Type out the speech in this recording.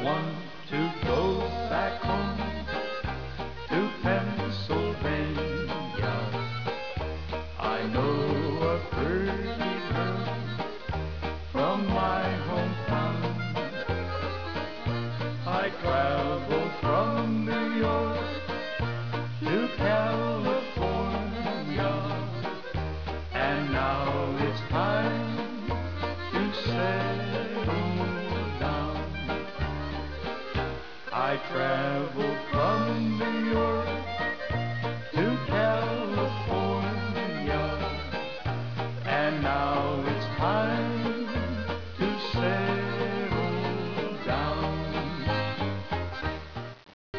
want to go back home to Pennsylvania. I know a pretty girl from my hometown. I traveled from New York to California, and now it's time to settle down. I traveled from New York